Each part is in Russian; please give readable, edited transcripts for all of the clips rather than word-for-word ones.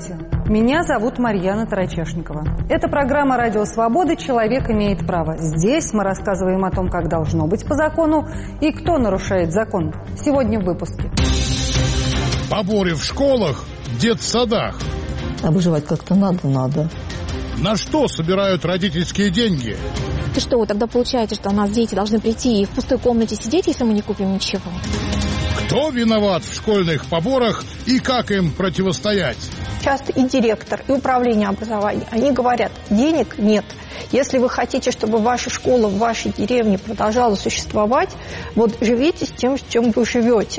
Здравствуйте. Меня зовут Марьяна Тарачешникова. Это программа «Радио Свобода. Человек имеет право». Здесь мы рассказываем о том, как должно быть по закону и кто нарушает закон. Сегодня в выпуске. Поборы в школах, детсадах. А выживать как-то надо. На что собирают родительские деньги? И что, тогда получается, что у нас дети должны прийти и в пустой комнате сидеть, если мы не купим ничего? Кто виноват в школьных поборах и как им противостоять? Часто и директор, и управление образования, они говорят, денег нет. Если вы хотите, чтобы ваша школа в вашей деревне продолжала существовать, вот живите с тем, с чем вы живете.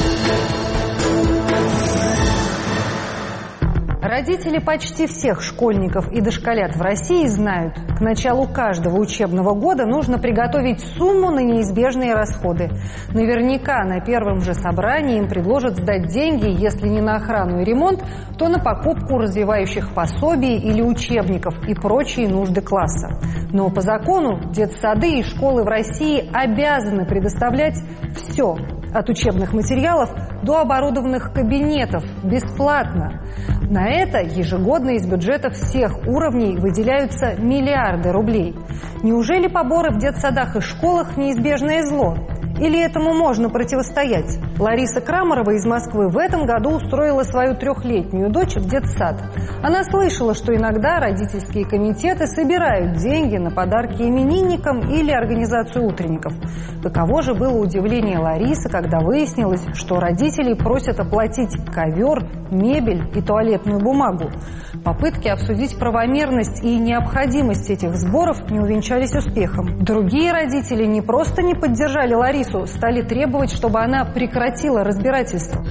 Родители почти всех школьников и дошколят в России знают, к началу каждого учебного года нужно приготовить сумму на неизбежные расходы. Наверняка на первом же собрании им предложат сдать деньги, если не на охрану и ремонт, то на покупку развивающих пособий или учебников и прочие нужды класса. Но по закону детсады и школы в России обязаны предоставлять все, от учебных материалов до оборудованных кабинетов, бесплатно. На это ежегодно из бюджетов всех уровней выделяются миллиарды рублей. Неужели поборы в детсадах и школах неизбежное зло? Или этому можно противостоять? Лариса Крамарова из Москвы в этом году устроила свою 3-летнюю дочь в детсад. Она слышала, что иногда родительские комитеты собирают деньги на подарки именинникам или организацию утренников. Каково же было удивление Ларисы, когда выяснилось, что родители просят оплатить ковер, мебель и туалетную бумагу. Попытки обсудить правомерность и необходимость этих сборов не увенчались успехом. Другие родители не просто не поддержали Ларису, стали требовать, чтобы она прекратила разбирательство.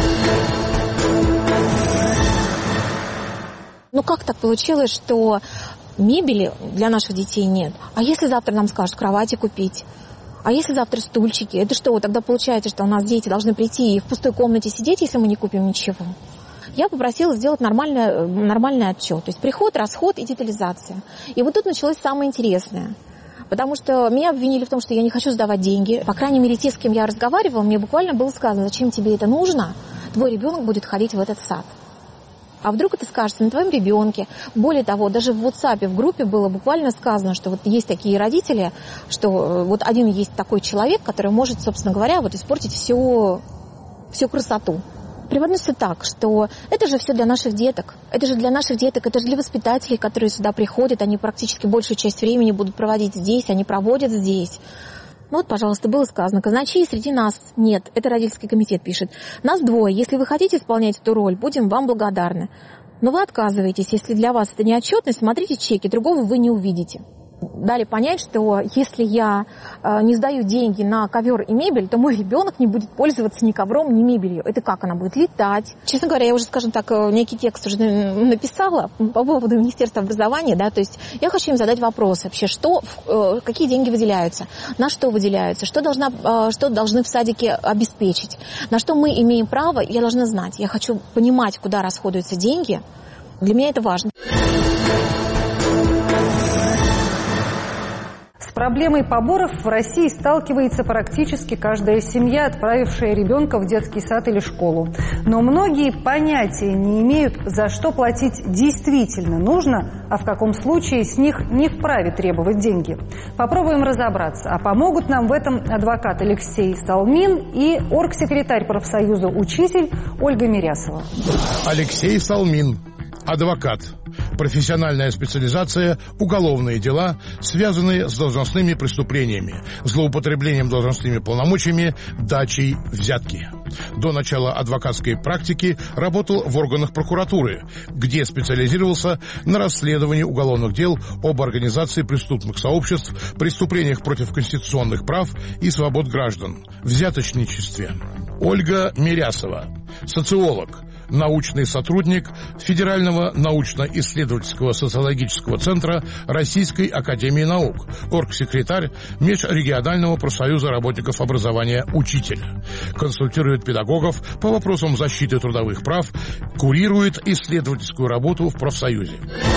Ну как так получилось, что мебели для наших детей нет? А если завтра нам скажут кровати купить? А если завтра стульчики? Это что, тогда получается, что у нас дети должны прийти и в пустой комнате сидеть, если мы не купим ничего? Я попросила сделать нормальный отчет. То есть приход, расход и детализация. И вот тут началось самое интересное. Потому что меня обвинили в том, что я не хочу сдавать деньги. По крайней мере, те, с кем я разговаривала, мне буквально было сказано, зачем тебе это нужно, твой ребенок будет ходить в этот сад. А вдруг это скажется на твоем ребенке. Более того, даже в WhatsApp, в группе было буквально сказано, что вот есть такие родители, что вот один есть такой человек, который может, собственно говоря, вот испортить всю красоту. Преподносится так, что это же все для наших деток. Это же для наших деток, это же для воспитателей, которые сюда приходят. Они практически большую часть времени будут проводить здесь, они проводят здесь. Ну вот, пожалуйста, было сказано, казначей среди нас нет. Это родительский комитет пишет. Нас 2. Если вы хотите исполнять эту роль, будем вам благодарны. Но вы отказываетесь. Если для вас это не отчетность, смотрите чеки, другого вы не увидите. Дали понять, что если я не сдаю деньги на ковер и мебель, то мой ребенок не будет пользоваться ни ковром, ни мебелью. Это как она будет летать? Честно говоря, я уже, скажем так, некий текст уже написала по поводу Министерства образования, да, то есть я хочу им задать вопрос вообще, какие деньги выделяются, на что выделяются, что должны в садике обеспечить, на что мы имеем право, я должна знать. Я хочу понимать, куда расходуются деньги. Для меня это важно. С проблемой поборов в России сталкивается практически каждая семья, отправившая ребенка в детский сад или школу. Но многие понятия не имеют, за что платить действительно нужно, а в каком случае с них не вправе требовать деньги. Попробуем разобраться. А помогут нам в этом адвокат Алексей Салмин и оргсекретарь профсоюза «Учитель» Ольга Мирясова. Алексей Салмин. Адвокат. Профессиональная специализация – уголовные дела, связанные с должностными преступлениями, злоупотреблением должностными полномочиями, дачей взятки. До начала адвокатской практики работал в органах прокуратуры, где специализировался на расследовании уголовных дел об организации преступных сообществ, преступлениях против конституционных прав и свобод граждан, взяточничестве. Ольга Мирясова. Социолог. Научный сотрудник Федерального научно-исследовательского социологического центра Российской академии наук, оргсекретарь Межрегионального профсоюза работников образования «Учитель». Консультирует педагогов по вопросам защиты трудовых прав, курирует исследовательскую работу в профсоюзе.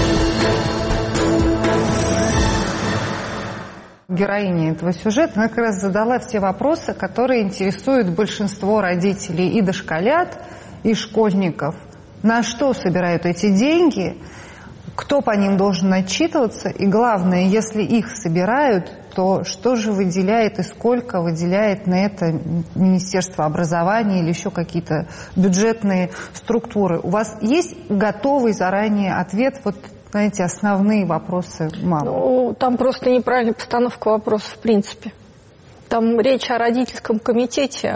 Героиня этого сюжета как раз задала все вопросы, которые интересуют большинство родителей и дошколят, и школьников. на что собирают эти деньги, кто по ним должен отчитываться, и главное, если их собирают, то что же выделяет и сколько выделяет на это Министерство образования или еще какие-то бюджетные структуры. У вас есть готовый заранее ответ вот на эти основные вопросы мамы? Ну, там просто неправильная постановка вопроса в принципе. Там речь о родительском комитете,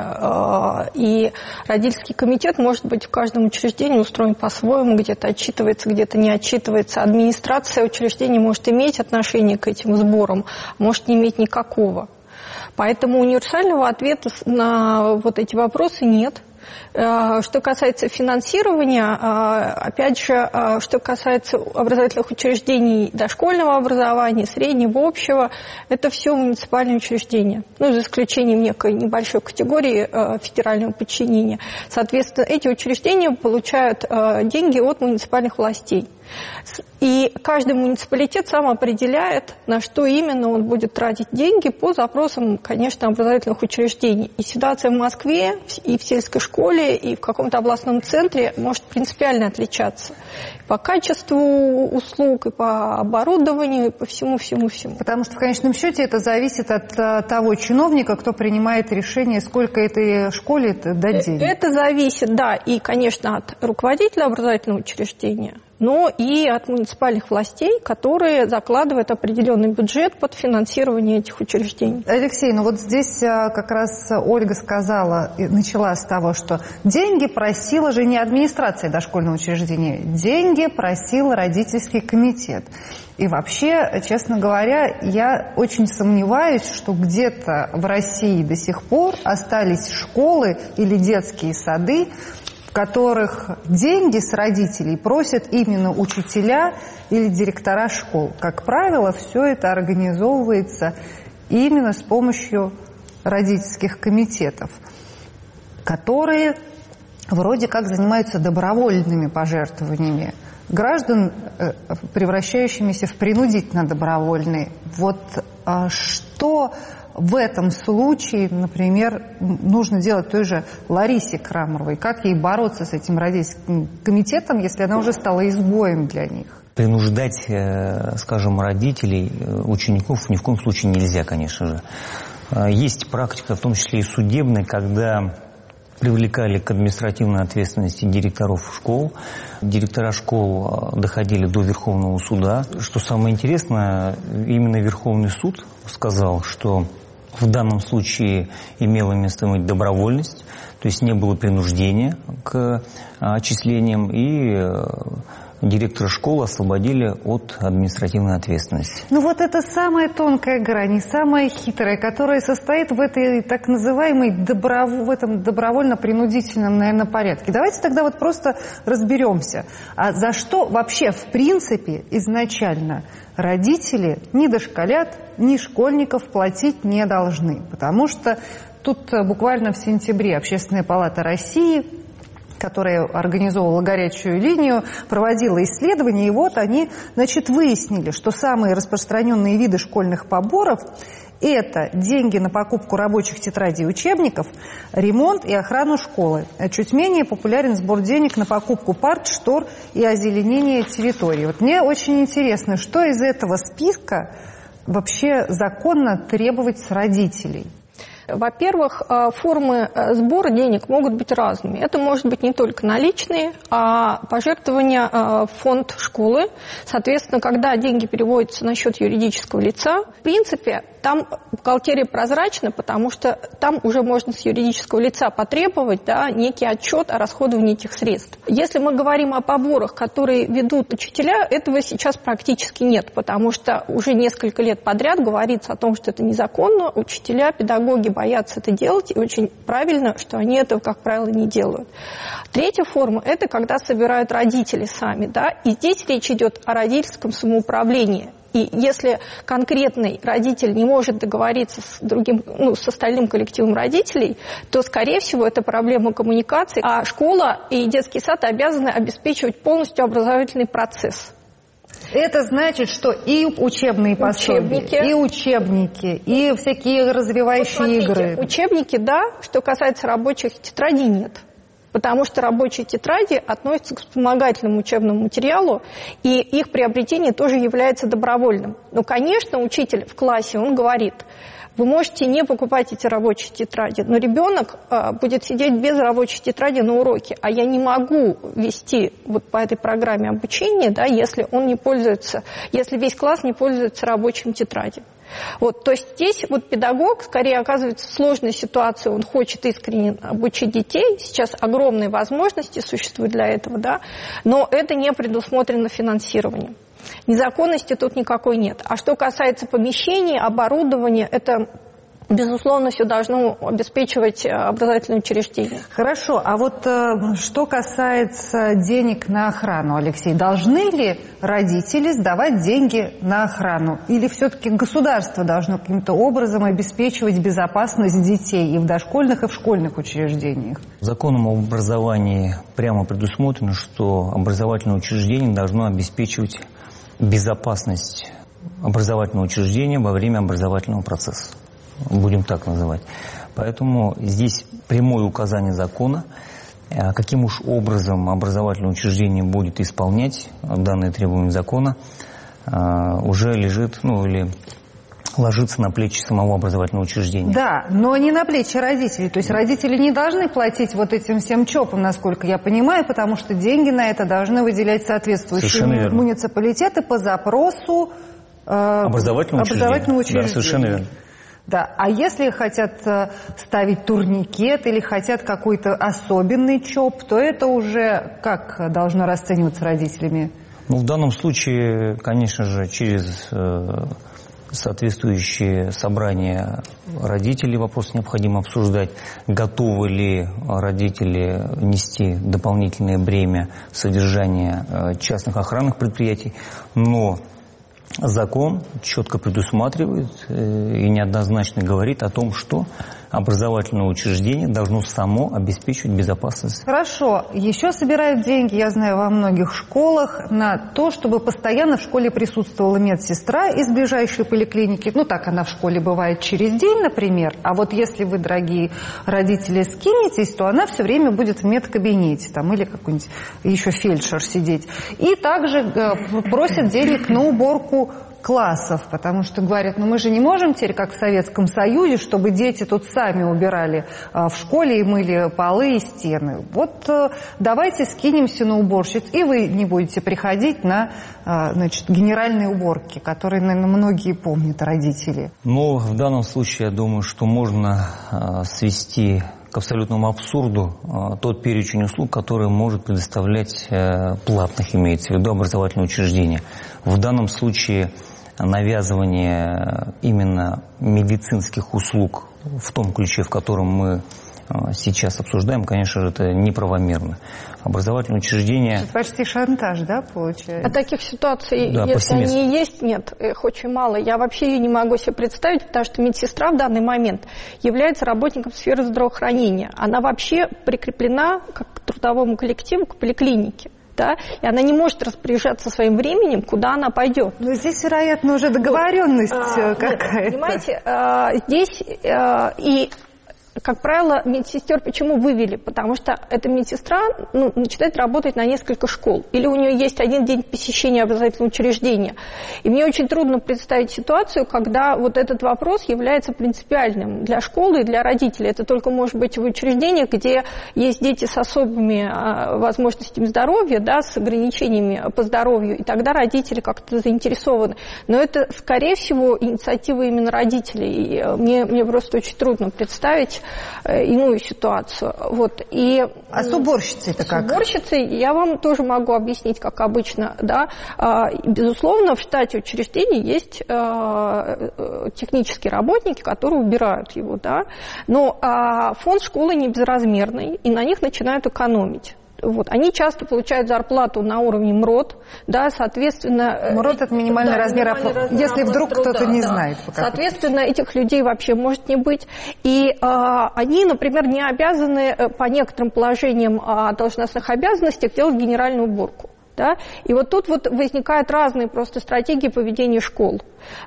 и родительский комитет может быть в каждом учреждении устроен по-своему, где-то отчитывается, где-то не отчитывается. Администрация учреждения может иметь отношение к этим сборам, может не иметь никакого. Поэтому универсального ответа на вот эти вопросы нет. Что касается финансирования, опять же, что касается образовательных учреждений дошкольного образования, среднего, общего, это все муниципальные учреждения, ну, за исключением некой небольшой категории федерального подчинения. Соответственно, эти учреждения получают деньги от муниципальных властей. И каждый муниципалитет сам определяет, на что именно он будет тратить деньги по запросам, конечно, образовательных учреждений. И ситуация в Москве, и в сельской школе, и в каком-то областном центре может принципиально отличаться. По качеству услуг, и по оборудованию, и по всему-всему-всему. Потому что в конечном счете это зависит от того чиновника, кто принимает решение, сколько этой школе дать денег. Это зависит, да, и, конечно, от руководителя образовательного учреждения, но и от муниципальных властей, которые закладывают определенный бюджет под финансирование этих учреждений. Алексей, ну вот здесь как раз Ольга сказала, начала с того, что деньги просила же не администрация дошкольного учреждения, деньги просил родительский комитет. И вообще, честно говоря, я очень сомневаюсь, что где-то в России до сих пор остались школы или детские сады, в которых деньги с родителей просят именно учителя или директора школ. Как правило, все это организовывается именно с помощью родительских комитетов, которые вроде как занимаются добровольными пожертвованиями граждан, превращающимися в принудительно добровольные. Вот что в этом случае, например, нужно делать той же Ларисе Крамаровой? Как ей бороться с этим родительским комитетом, если она уже стала изгоем для них? Принуждать, скажем, родителей, учеников ни в коем случае нельзя, конечно же. Есть практика, в том числе и судебная, когда привлекали к административной ответственности директоров школ. Директора школ доходили до Верховного суда. Что самое интересное, именно Верховный суд сказал, что в данном случае имела место быть добровольность, то есть не было принуждения к отчислениям, и директора школы освободили от административной ответственности. Ну вот это самая тонкая грань, и самая хитрая, которая состоит в этой так называемой в этом добровольно-принудительном, наверное, порядке. Давайте тогда вот просто разберемся, а за что вообще в принципе изначально родители ни дошколят, ни школьников платить не должны. Потому что тут буквально в сентябре Общественная палата России, которая организовывала горячую линию, проводила исследования, и вот они, значит, выяснили, что самые распространенные виды школьных поборов – это деньги на покупку рабочих тетрадей и учебников, ремонт и охрану школы. А чуть менее популярен сбор денег на покупку парт, штор и озеленение территории. Вот мне очень интересно, что из этого списка вообще законно требовать с родителей? Во-первых, формы сбора денег могут быть разными. Это может быть не только наличные, а пожертвования в фонд школы. Соответственно, когда деньги переводятся на счет юридического лица, в принципе, там бухгалтерия прозрачна, потому что там уже можно с юридического лица потребовать, да, некий отчет о расходовании этих средств. Если мы говорим о поборах, которые ведут учителя, этого сейчас практически нет, потому что уже несколько лет подряд говорится о том, что это незаконно. Учителя, педагоги боятся это делать, и очень правильно, что они этого, как правило, не делают. Третья форма – это когда собирают родители сами, да, и здесь речь идет о родительском самоуправлении. И если конкретный родитель не может договориться с другим, с остальным коллективом родителей, то, скорее всего, это проблема коммуникации, а школа и детский сад обязаны обеспечивать полностью образовательный процесс. Это значит, что и учебные пособия, и учебники, и всякие развивающие игры. Учебники, да, что касается рабочих тетрадей, нет. потому что рабочие тетради относятся к вспомогательному учебному материалу, и их приобретение тоже является добровольным. Но, конечно, учитель в классе, он говорит: вы можете не покупать эти рабочие тетради, но ребенок будет сидеть без рабочей тетради на уроке, а я не могу вести вот по этой программе обучения, да, если он не пользуется, если весь класс не пользуется рабочим тетрадью. Вот, то есть здесь вот педагог скорее оказывается в сложной ситуации, он хочет искренне обучить детей, сейчас огромные возможности существуют для этого, да, но это не предусмотрено финансированием. Незаконности тут никакой нет. А что касается помещений, оборудования, это, безусловно, все должно обеспечивать образовательное учреждение. Хорошо, а вот что касается денег на охрану, Алексей, должны ли родители сдавать деньги на охрану? Или все-таки государство должно каким-то образом обеспечивать безопасность детей и в дошкольных, и в школьных учреждениях? Законом об образовании прямо предусмотрено, что образовательное учреждение должно обеспечивать безопасность образовательного учреждения во время образовательного процесса. Будем так называть. Поэтому здесь прямое указание закона, каким уж образом образовательное учреждение будет исполнять данные требования закона, уже лежит, или ложится на плечи самого образовательного учреждения. Да, но не на плечи родителей. То есть родители не должны платить вот этим всем ЧОПам, насколько я понимаю, потому что деньги на это должны выделять соответствующие муниципалитеты по запросу образовательного учреждения. Да, совершенно верно. Да, а если хотят ставить турникет или хотят какой-то особенный ЧОП, то это уже как должно расцениваться родителями? В данном случае, конечно же, через соответствующие собрания родителей вопрос необходимо обсуждать, готовы ли родители нести дополнительное бремя содержания частных охранных предприятий, но закон четко предусматривает и неоднозначно говорит о том, что образовательное учреждение должно само обеспечивать безопасность. Хорошо. Еще собирают деньги, я знаю, во многих школах на то, чтобы постоянно в школе присутствовала медсестра из ближайшей поликлиники. Так она в школе бывает через день, например. А вот если вы, дорогие родители, скинетесь, то она все время будет в медкабинете или какой-нибудь еще фельдшер сидеть. И также просят денег на уборку классов, потому что говорят, мы же не можем теперь, как в Советском Союзе, чтобы дети тут сами убирали в школе и мыли полы и стены. Вот давайте скинемся на уборщиц, и вы не будете приходить на генеральные уборки, которые, наверное, многие помнят, родители. В данном случае, я думаю, что можно свести к абсолютному абсурду тот перечень услуг, который может предоставлять платных, имеется в виду, образовательное учреждение. В данном случае навязывание именно медицинских услуг в том ключе, в котором мы сейчас обсуждаем, конечно же, это неправомерно. Образовательное учреждение... Это почти шантаж, да, получается? А таких ситуаций, если они есть, нет, их очень мало. Я вообще ее не могу себе представить, потому что медсестра в данный момент является работником сферы здравоохранения. Она вообще прикреплена как к трудовому коллективу, к поликлинике. Да, и она не может распоряжаться своим временем, куда она пойдет. Здесь, вероятно, уже договоренность какая-то. Понимаете, здесь и... Как правило, медсестер почему вывели? Потому что эта медсестра начинает работать на несколько школ. Или у нее есть один день посещения образовательного учреждения. И мне очень трудно представить ситуацию, когда вот этот вопрос является принципиальным для школы и для родителей. Это только может быть в учреждениях, где есть дети с особыми возможностями здоровья, да, с ограничениями по здоровью, и тогда родители как-то заинтересованы. Но это, скорее всего, инициатива именно родителей. И мне просто очень трудно представить иную ситуацию. А с уборщицей-то как? С уборщицей я вам тоже могу объяснить, как обычно. Да? Безусловно, в штате учреждений есть технические работники, которые убирают его. Да? Но фонд школы не безразмерный, и на них начинают экономить. Они часто получают зарплату на уровне МРОТ, да, соответственно... МРОТ – это минимальный размер, если вдруг кто-то не знает. Соответственно, этих людей вообще может не быть. И они, например, не обязаны по некоторым положениям о должностных обязанностях делать генеральную уборку. Да? И вот тут вот возникают разные просто стратегии поведения школ.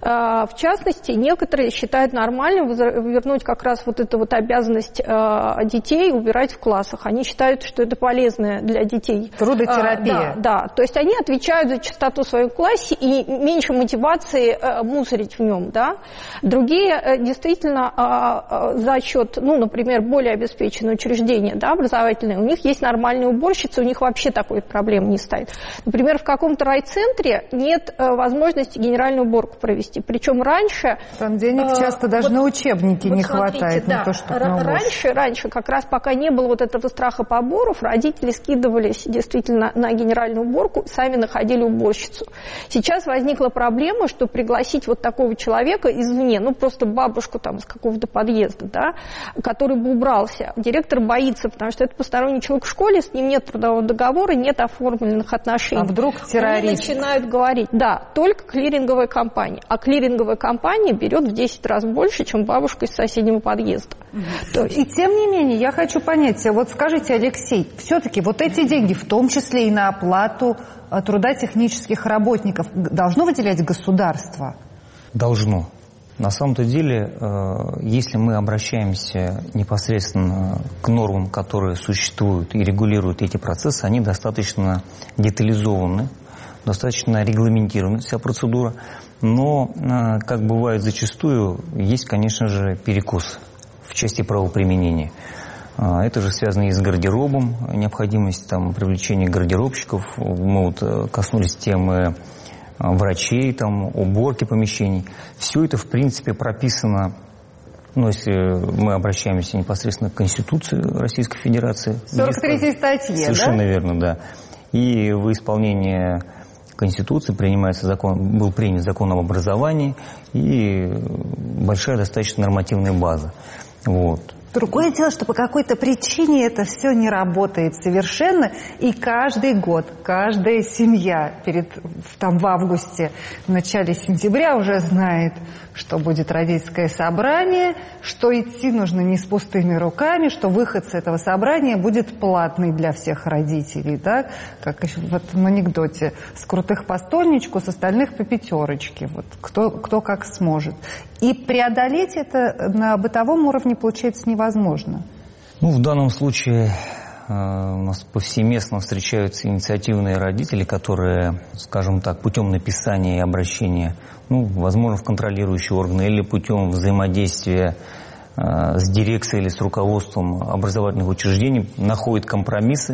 В частности, некоторые считают нормальным вернуть как раз вот эту вот обязанность детей убирать в классах. Они считают, что это полезно для детей. Трудотерапия. Да. То есть они отвечают за чистоту в своем классе и меньше мотивации мусорить в нем. Да? Другие действительно за счет, например, более обеспеченные учреждения, да, образовательные, у них есть нормальные уборщицы, у них вообще такой проблемы не стоит. Например, в каком-то райцентре нет возможности генеральную уборку провести. Причем раньше... Там денег часто даже на учебники не хватает. Да, раньше, как раз пока не было вот этого страха поборов, родители скидывались действительно на генеральную уборку, сами находили уборщицу. Сейчас возникла проблема, что пригласить вот такого человека извне, просто бабушку там из какого-то подъезда, да, который бы убрался. Директор боится, потому что это посторонний человек в школе, с ним нет трудового договора, нет оформленных отношений. А вдруг террорист? Они начинают говорить, да, только клиринговая компания. А клиринговая компания берет в 10 раз больше, чем бабушка из соседнего подъезда. И тем не менее, я хочу понять, вот скажите, Алексей, все-таки вот эти деньги, в том числе и на оплату труда технических работников, должно выделять государство? Должно. На самом-то деле, если мы обращаемся непосредственно к нормам, которые существуют и регулируют эти процессы, они достаточно детализованы, достаточно регламентирована вся процедура, но, как бывает зачастую, есть, конечно же, перекос в части правоприменения. Это же связано и с гардеробом, необходимость привлечения гардеробщиков. Мы вот коснулись темы врачей, уборки помещений. Все это, в принципе, прописано, если мы обращаемся непосредственно к Конституции Российской Федерации. 43-й статье, Совершенно верно, да. И в исполнении Конституции был принят закон об образовании и большая достаточно нормативная база. Вот. Другое дело, что по какой-то причине это все не работает совершенно, и каждый год, каждая семья в августе, в начале сентября уже знает, что будет родительское собрание, что идти нужно не с пустыми руками, что выход с этого собрания будет платный для всех родителей, да? Как еще в этом анекдоте, с крутых по стольничку, с остальных по пятерочке, вот кто как сможет. И преодолеть это на бытовом уровне получается невозможно. В данном случае у нас повсеместно встречаются инициативные родители, которые, скажем так, путем написания и обращения, возможно, в контролирующие органы или путем взаимодействия с дирекцией или с руководством образовательных учреждений находят компромиссы,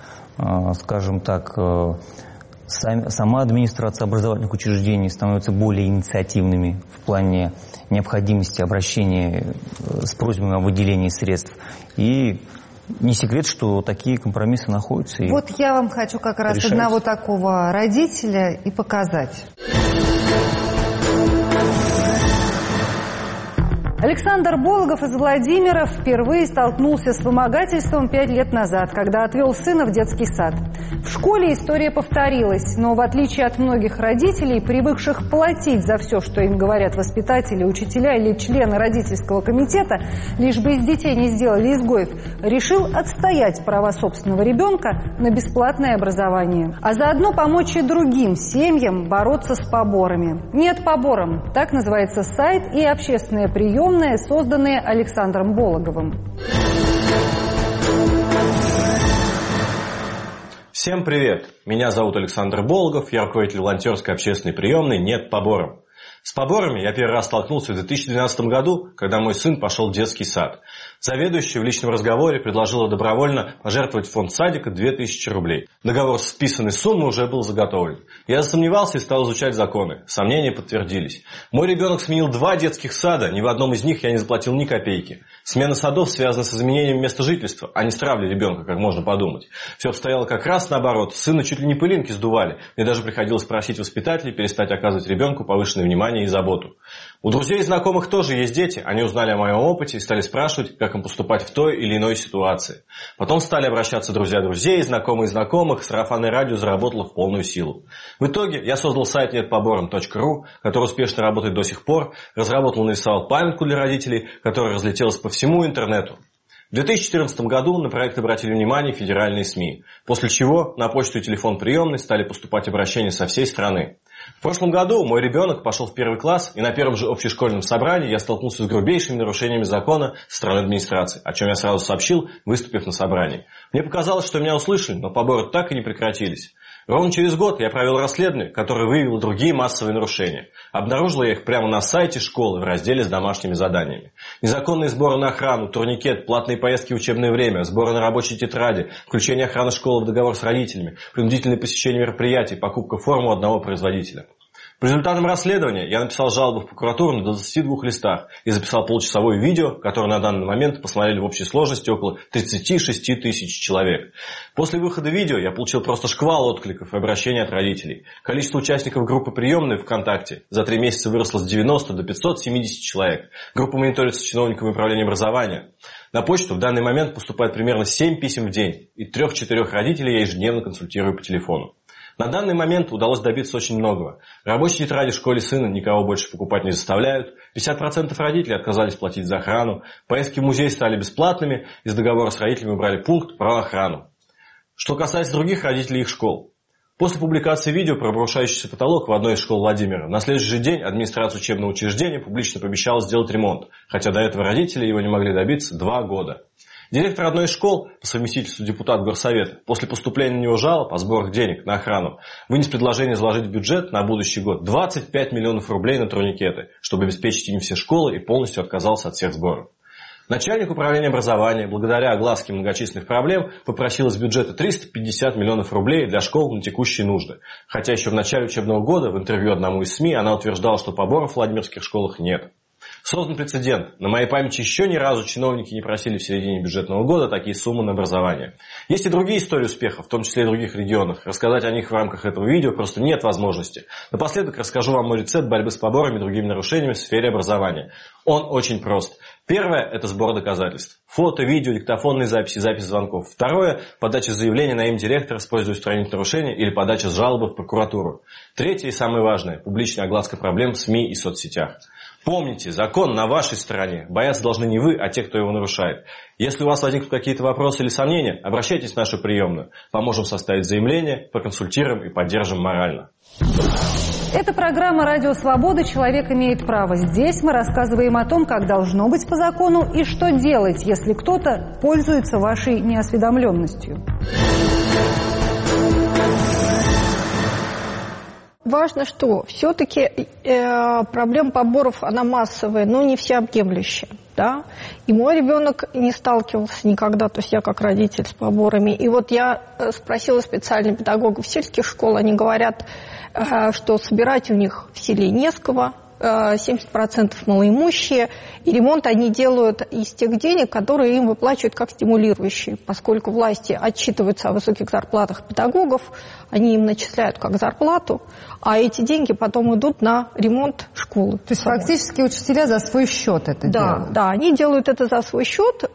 скажем так, сама администрация образовательных учреждений становится более инициативными в плане необходимости обращения с просьбами о выделении средств. И не секрет, что такие компромиссы находятся. Вот я вам хочу как раз решаются. Одного такого родителя и показать. Александр Болгов из Владимира впервые столкнулся с вымогательством 5 лет назад, когда отвел сына в детский сад. В школе история повторилась, но в отличие от многих родителей, привыкших платить за все, что им говорят воспитатели, учителя или члены родительского комитета, лишь бы из детей не сделали изгоев, решил отстоять права собственного ребенка на бесплатное образование. А заодно помочь и другим семьям бороться с поборами. «Нет поборам» – так называется сайт и общественная приемная, созданные Александром Болоховым. Всем привет! Меня зовут Александр Болохов, я руководитель волонтерской общественной приемной «Нет поборам». С поборами я первый раз столкнулся в 2012 году, когда мой сын пошел в детский сад. Заведующая в личном разговоре предложила добровольно пожертвовать в фонд садика 2000 рублей. Договор с вписанной суммой уже был заготовлен. Я засомневался и стал изучать законы. Сомнения подтвердились. Мой ребенок сменил 2 детских сада, ни в одном из них я не заплатил ни копейки. Смена садов связана с изменением места жительства, а не с травлей ребенка, как можно подумать. Все обстояло как раз наоборот. Сына чуть ли не пылинки сдували. Мне даже приходилось просить воспитателей перестать оказывать ребенку повышенное внимание и заботу. У друзей и знакомых тоже есть дети. Они узнали о моем опыте и стали спрашивать, как им поступать в той или иной ситуации. Потом стали обращаться друзья друзей, знакомые знакомых. Сарафанное радио заработало в полную силу. В итоге я создал сайт netpoboram.ru, который успешно работает до сих пор, разработал и нарисовал памятку для родителей, которая разлетелась по всему интернету. В 2014 году на проект обратили внимание федеральные СМИ, после чего на почту и телефон приемной стали поступать обращения со всей страны. В прошлом году мой ребенок пошел в 1 класс, и на первом же общешкольном собрании я столкнулся с грубейшими нарушениями закона со стороны администрации, о чем я сразу сообщил, выступив на собрании. Мне показалось, что меня услышали, но поборы так и не прекратились. Ровно через год я провел расследование, которое выявило другие массовые нарушения. Обнаружил я их прямо на сайте школы в разделе с домашними заданиями. Незаконные сборы на охрану, турникет, платные поездки в учебное время, сборы на рабочие тетради, включение охраны школы в договор с родителями, принудительное посещение мероприятий, покупка формы у одного производителя. По результатам расследования я написал жалобу в прокуратуру на 22 листах и записал получасовое видео, которое на данный момент посмотрели в общей сложности около 36 тысяч человек. После выхода видео я получил просто шквал откликов и обращений от родителей. Количество участников группы приемной ВКонтакте за 3 месяца выросло с 90 до 570 человек. Группа мониторится чиновниками управления образования. На почту в данный момент поступает примерно 7 писем в день, и 3-4 родителей я ежедневно консультирую по телефону. На данный момент удалось добиться очень многого. Рабочие тетради в школе сына никого больше покупать не заставляют. 50% родителей отказались платить за охрану. Поездки в музей стали бесплатными. Из договора с родителями убрали пункт про охрану. Что касается других родителей их школ. После публикации видео про обрушающийся потолок в одной из школ Владимира, на следующий же день администрация учебного учреждения публично пообещала сделать ремонт, хотя до этого родители его не могли добиться 2 года. Директор одной из школ, по совместительству депутат горсовета, после поступления на него жалоб о сборах денег на охрану, вынес предложение заложить в бюджет на будущий год 25 миллионов рублей на турникеты, чтобы обеспечить им все школы, и полностью отказался от всех сборов. Начальник управления образования, благодаря огласке многочисленных проблем, попросил из бюджета 350 миллионов рублей для школ на текущие нужды. Хотя еще в начале учебного года в интервью одному из СМИ она утверждала, что поборов в владимирских школах нет. Создан прецедент. На моей памяти еще ни разу чиновники не просили в середине бюджетного года такие суммы на образование. Есть и другие истории успехов, в том числе и в других регионах. Рассказать о них в рамках этого видео просто нет возможности. Напоследок расскажу вам мой рецепт борьбы с поборами и другими нарушениями в сфере образования. Он очень прост. Первое – это сбор доказательств. Фото, видео, диктофонные записи, запись звонков. Второе – подача заявления на имя директора с просьбой устранить нарушение или подача жалобы в прокуратуру. Третье и самое важное – публичная огласка проблем в СМИ и соцсетях. Помните, закон на вашей стороне. Бояться должны не вы, а те, кто его нарушает. Если у вас возникнут какие-то вопросы или сомнения, обращайтесь в нашу приемную. Поможем составить заявление, проконсультируем и поддержим морально. Это программа «Радио Свобода. Человек имеет право». Здесь мы рассказываем о том, как должно быть по закону и что делать, если кто-то пользуется вашей неосведомленностью. Важно, что все-таки проблема поборов, она массовая, но не всеобъемлющая. Да? И мой ребенок не сталкивался никогда, то есть я как родитель, с поборами. И вот я спросила специальных педагогов сельских школ, они говорят, что собирать у них в селе не с кого, 70% малоимущие, и ремонт они делают из тех денег, которые им выплачивают как стимулирующие, поскольку власти отчитываются о высоких зарплатах педагогов, они им начисляют как зарплату, а эти деньги потом идут на ремонт школы. То есть фактически учителя за свой счет это делают? Да, они делают это за свой счет,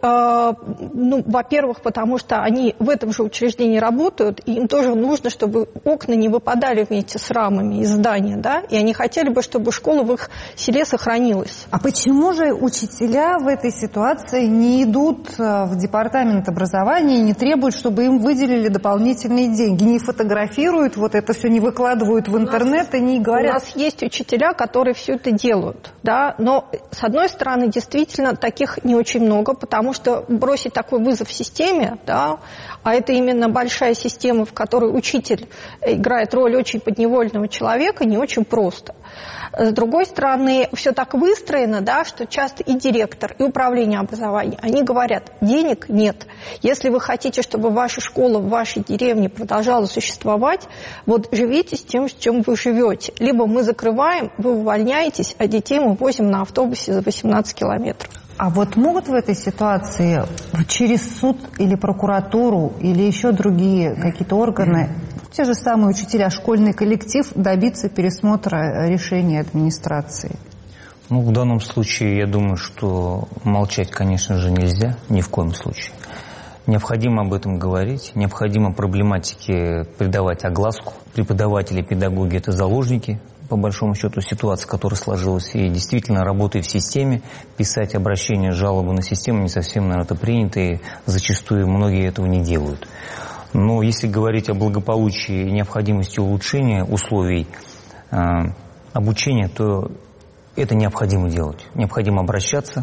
во-первых, потому что они в этом же учреждении работают, и им тоже нужно, чтобы окна не выпадали вместе с рамами из здания, да, и они хотели бы, чтобы школа в их селе сохранилась. А почему же учителя в этой ситуации не идут в департамент образования и не требуют, чтобы им выделили дополнительные деньги, не фотографируют, вот это все не выкладывают в интернет и не говорят? У нас есть учителя, которые все это делают, да, но с одной стороны действительно таких не очень много, потому что бросить такой вызов системе, да, а это именно большая система, в которой учитель играет роль очень подневольного человека, не очень просто. С другой стороны, все так выстроено, да, что часто и директор, и управление образования, они говорят, денег нет. Если вы хотите, чтобы ваша школа в вашей деревне продолжала существовать, вот живите с тем, с чем вы живете. Либо мы закрываем, вы увольняетесь, а детей мы возим на автобусе за 18 километров. А вот могут в этой ситуации через суд или прокуратуру, или еще другие какие-то органы, те же самые учителя, школьный коллектив, добиться пересмотра решения администрации? Ну, в данном случае, я думаю, что молчать, конечно же, нельзя, ни в коем случае. Необходимо об этом говорить, необходимо проблематике придавать огласку. Преподаватели, педагоги – это заложники по большому счету, ситуация, которая сложилась, и действительно, работая в системе, писать обращения, жалобы на систему не совсем, наверное, это принято, и зачастую многие этого не делают. Но если говорить о благополучии и необходимости улучшения условий обучения, то это необходимо делать. Необходимо обращаться.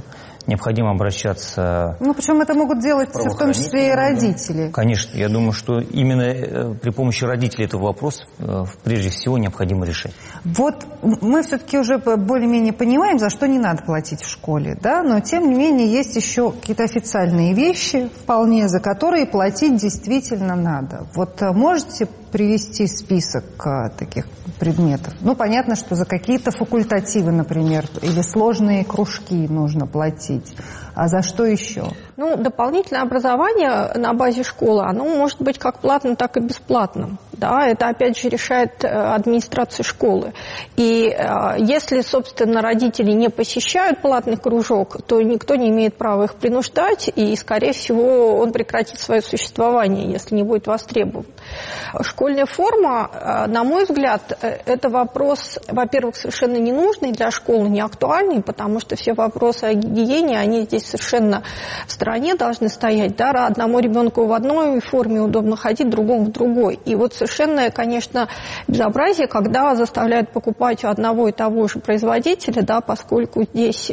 Ну, причем это могут делать в том числе и родители. Конечно. Я думаю, что именно при помощи родителей этот вопрос прежде всего необходимо решать. Вот мы все-таки уже более-менее понимаем, за что не надо платить в школе, да? Но тем не менее есть еще какие-то официальные вещи, вполне, за которые платить действительно надо. Вот можете привести список таких предметов? Ну, понятно, что за какие-то факультативы, например, или сложные кружки нужно платить. А за что еще? Ну, дополнительное образование на базе школы, оно может быть как платным, так и бесплатным. Да, это, опять же, решает администрация школы. И если, собственно, родители не посещают платный кружок, то никто не имеет права их принуждать, и, скорее всего, он прекратит свое существование, если не будет востребован. Школьная форма, на мой взгляд, это вопрос, во-первых, совершенно ненужный для школы, не актуальный, потому что все вопросы о гигиене, они здесь совершенно в стороне должны стоять. Да? Одному ребенку в одной форме удобно ходить, другому в другой. И вот совершенно, конечно, безобразие, когда заставляют покупать у одного и того же производителя, да, поскольку здесь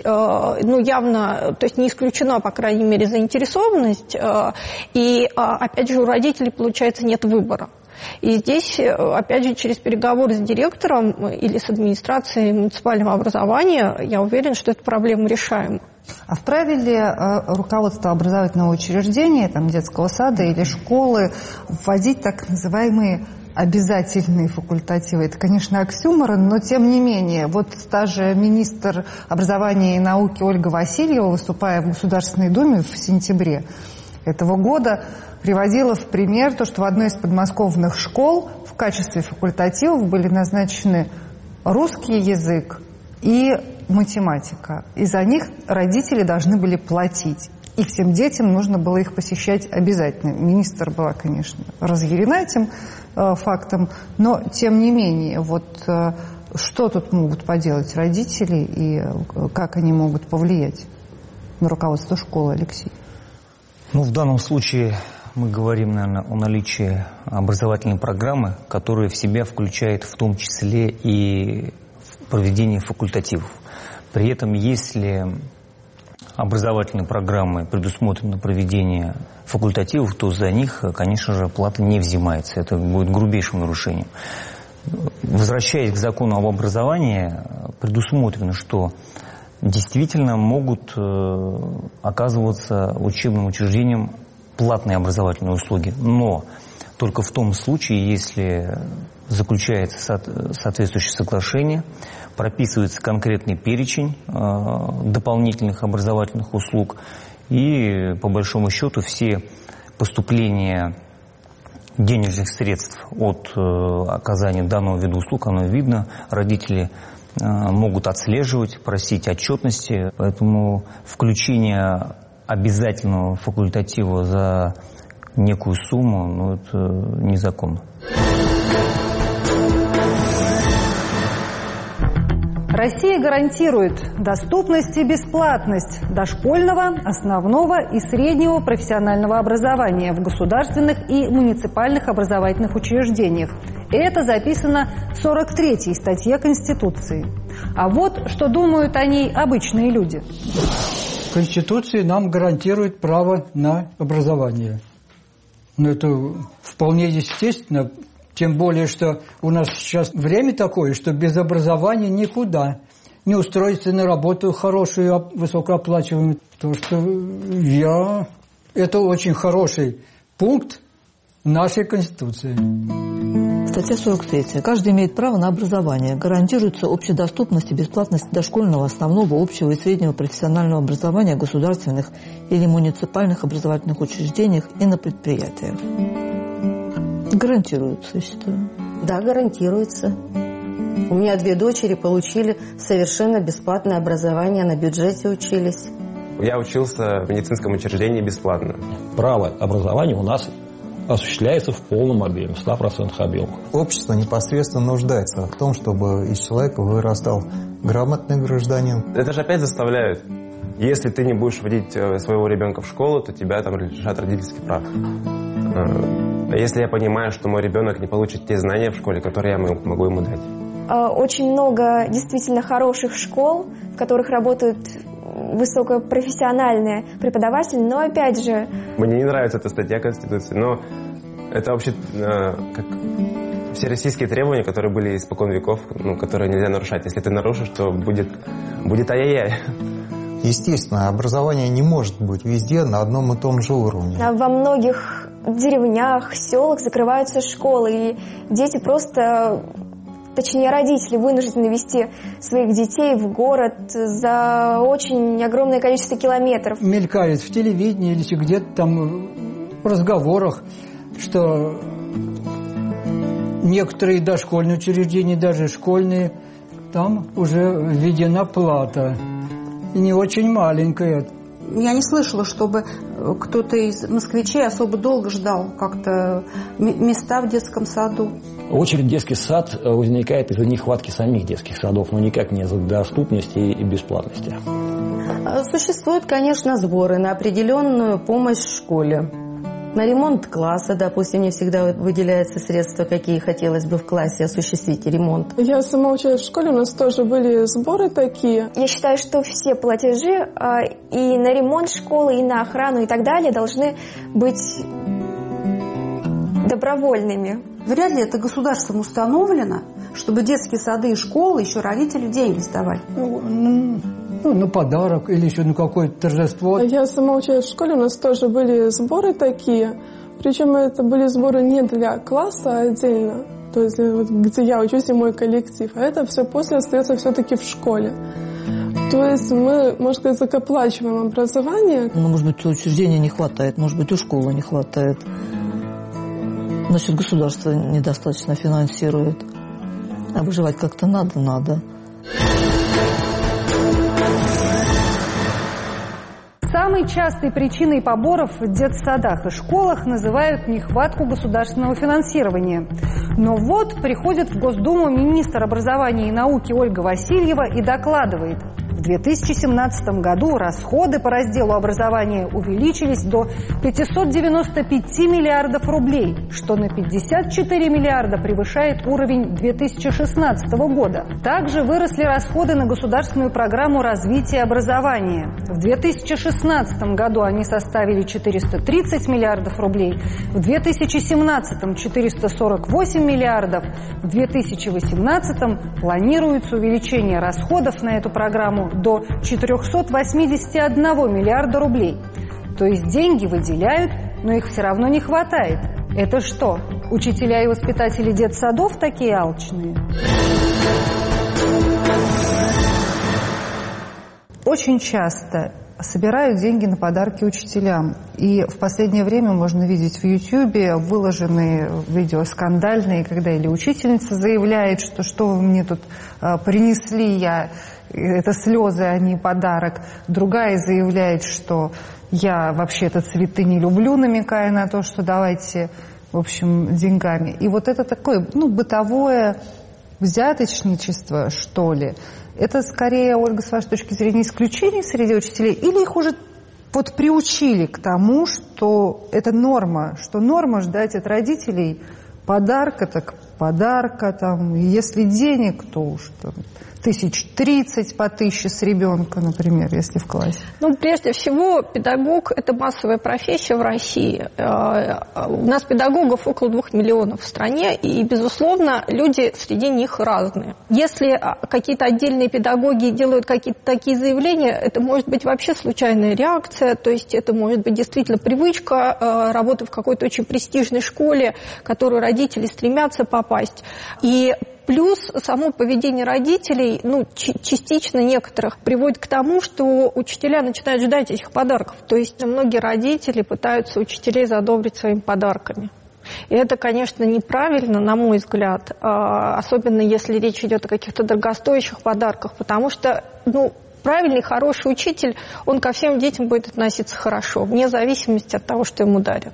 явно, то есть не исключена, по крайней мере, заинтересованность, и, опять же, у родителей, получается, нет выбора. И здесь, опять же, через переговоры с директором или с администрацией муниципального образования, я уверена, что эту проблему решаем. А вправе ли руководство образовательного учреждения, там, детского сада или школы вводить так называемые обязательные факультативы? Это, конечно, оксюморон, но тем не менее. Вот та же министр образования и науки Ольга Васильева, выступая в Государственной Думе в сентябре этого года, приводила в пример то, что в одной из подмосковных школ в качестве факультативов были назначены русский язык и математика. И за них родители должны были платить. И всем детям нужно было их посещать обязательно. Министр была, конечно, разъярена этим фактом, но тем не менее, вот что тут могут поделать родители и как они могут повлиять на руководство школы, Алексей? Ну, в данном случае мы говорим, наверное, о наличии образовательной программы, которая в себя включает в том числе и проведение факультативов. При этом, если образовательной программой предусмотрено проведение факультативов, то за них, конечно же, плата не взимается. Это будет грубейшим нарушением. Возвращаясь к закону об образовании, предусмотрено, что действительно могут оказываться учебным учреждениям платные образовательные услуги, но только в том случае, если заключается соответствующее соглашение, прописывается конкретный перечень дополнительных образовательных услуг, и по большому счету все поступления денежных средств от оказания данного вида услуг, оно видно, родители могут отслеживать, просить отчетности, поэтому включение обязательного факультатива за некую сумму, это незаконно. Россия гарантирует доступность и бесплатность дошкольного, основного и среднего профессионального образования в государственных и муниципальных образовательных учреждениях. Это записано в 43-й статье Конституции. А вот что думают о ней обычные люди. Конституция нам гарантирует право на образование. Но это вполне естественно. Тем более, что у нас сейчас время такое, что без образования никуда не устроиться на работу хорошую, высокооплачиваемую. Потому что это очень хороший пункт нашей Конституции. Статья 43. Каждый имеет право на образование. Гарантируется общедоступность и бесплатность дошкольного, основного, общего и среднего профессионального образования в государственных или муниципальных образовательных учреждениях и на предприятиях. Гарантируется, я считаю. Да, гарантируется. У меня 2 дочери получили совершенно бесплатное образование, на бюджете учились. Я учился в медицинском учреждении бесплатно. Право образования у нас осуществляется в полном объеме, 100% объема. Общество непосредственно нуждается в том, чтобы из человека вырастал грамотный гражданин. Это же опять заставляют. Если ты не будешь водить своего ребенка в школу, то тебя там лишат родительских прав. А если я понимаю, что мой ребенок не получит те знания в школе, которые я могу ему дать? Очень много действительно хороших школ, в которых работают высокопрофессиональные преподаватели, но опять же... Мне не нравится эта статья Конституции, но это вообще как все российские требования, которые были испокон веков, которые нельзя нарушать. Если ты нарушишь, то будет ай-яй-яй. Естественно, образование не может быть везде на одном и том же уровне. Во многих деревнях, селах закрываются школы, и дети просто... Точнее, родители вынуждены везти своих детей в город за очень огромное количество километров. Мелькает в телевидении или где-то там в разговорах, что некоторые дошкольные учреждения, даже школьные, там уже введена плата. И не очень маленькая. Я не слышала, чтобы кто-то из москвичей особо долго ждал как-то места в детском саду. Очередь в детский сад возникает из-за нехватки самих детских садов, но никак не из-за доступности и бесплатности. Существуют, конечно, сборы на определенную помощь в школе. На ремонт класса, допустим, не всегда выделяются средства, какие хотелось бы в классе осуществить ремонт. Я сама училась в школе, у нас тоже были сборы такие. Я считаю, что все платежи и на ремонт школы, и на охрану, и так далее должны быть добровольными. Вряд ли это государством установлено, чтобы детские сады и школы еще родителю деньги сдавали. На подарок или еще на какое-то торжество. Я сама училась в школе, у нас тоже были сборы такие. Причем это были сборы не для класса отдельно, то есть вот, где я учусь и мой коллектив, а это все после остается все-таки в школе. То есть мы, можно сказать, закоплачиваем образование. Может быть, у учреждения не хватает, может быть, у школы не хватает. Значит, государство недостаточно финансирует. А выживать как-то надо. Самой частой причиной поборов в детсадах и школах называют нехватку государственного финансирования. Но вот приходит в Госдуму министр образования и науки Ольга Васильева и докладывает: в 2017 году расходы по разделу образования увеличились до 595 миллиардов рублей, что на 54 миллиарда превышает уровень 2016 года. Также выросли расходы на государственную программу развития образования. В 2016 году они составили 430 миллиардов рублей, в 2017 – 448 миллиардов, в 2018 планируется увеличение расходов на эту программу до 481 миллиарда рублей. То есть деньги выделяют, но их все равно не хватает. Это что, учителя и воспитатели детсадов такие алчные? Очень часто собирают деньги на подарки учителям. И в последнее время можно видеть в Ютьюбе выложенные видео скандальные, когда или учительница заявляет, что вы мне тут принесли, это слезы, а не подарок. Другая заявляет, что я вообще-то цветы не люблю, намекая на то, что давайте, в общем, деньгами. И вот это такое, бытовое взяточничество, что ли. Это скорее, Ольга, с вашей точки зрения, исключение среди учителей, или их уже приучили к тому, что это норма, что норма ждать от родителей подарка, так подарка, если денег, то уж 1030 по 1000 с ребенка, например, если в классе. Прежде всего, педагог – это массовая профессия в России. У нас педагогов около 2 миллионов в стране, и, безусловно, люди среди них разные. Если какие-то отдельные педагоги делают какие-то такие заявления, это может быть вообще случайная реакция, то есть это может быть действительно привычка работы в какой-то очень престижной школе, в которую родители стремятся попасть. И плюс само поведение родителей, частично некоторых, приводит к тому, что учителя начинают ждать этих подарков. То есть многие родители пытаются учителей задобрить своими подарками. И это, конечно, неправильно, на мой взгляд, особенно если речь идет о каких-то дорогостоящих подарках, потому что, правильный, хороший учитель, он ко всем детям будет относиться хорошо, вне зависимости от того, что ему дарят.